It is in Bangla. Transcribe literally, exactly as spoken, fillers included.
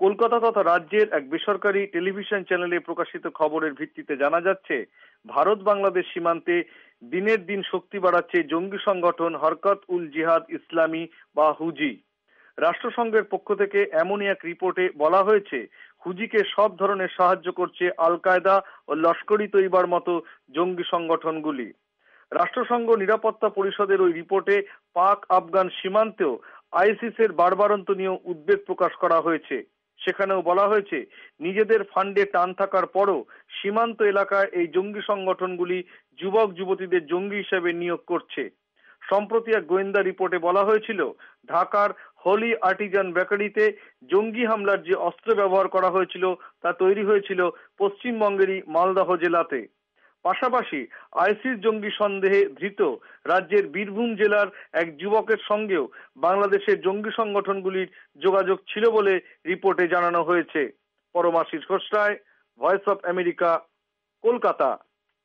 কলকাতা তথা রাজ্যের এক বেসরকারি টেলিভিশন চ্যানেলে প্রকাশিত খবরের ভিত্তিতে জানা যাচ্ছে, ভারত বাংলাদেশ সীমান্তে দিনের দিন শক্তি বাড়াচ্ছে জঙ্গি সংগঠন হরকত উল জিহাদ ইসলামী বা হুজি। রাষ্ট্রসংঘের পক্ষ থেকে এমনই এক রিপোর্টে বলা হয়েছে, হুজিকে সব ধরনের সাহায্য করছে আল কায়দা ও লস্করি তৈবার মতো জঙ্গি সংগঠনগুলি। রাষ্ট্রসংঘ নিরাপত্তা পরিষদের ওই রিপোর্টে পাক আফগান সীমান্তেও আইসিসের বাড়বাড়ন্ত নিয়েও উদ্বেগ প্রকাশ করা হয়েছে। সেখানেও বলা হয়েছে, নিজেদের ফান্ডে টান থাকার পরও সীমান্ত এলাকায় এই জঙ্গি সংগঠনগুলি যুবক যুবতীদের জঙ্গি হিসেবে নিয়োগ করছে। সম্প্রতি এক গোয়েন্দা রিপোর্টে বলা হয়েছিল, ঢাকার হোলি আর্টিজান বেকারিতে জঙ্গি হামলার যে অস্ত্র ব্যবহার করা হয়েছিল তা তৈরি হয়েছিল পশ্চিমবঙ্গেরই মালদহ জেলাতে। পাশাপাশি আইসিস জঙ্গি সন্দেহে ধৃত রাজ্যের বীরভূম জেলার এক যুবকের সঙ্গেও বাংলাদেশের জঙ্গি সংগঠনগুলির যোগাযোগ ছিল বলে রিপোর্টে জানানো হয়েছে। Paramashis Ghosh Roy, voice of America, Kolkata.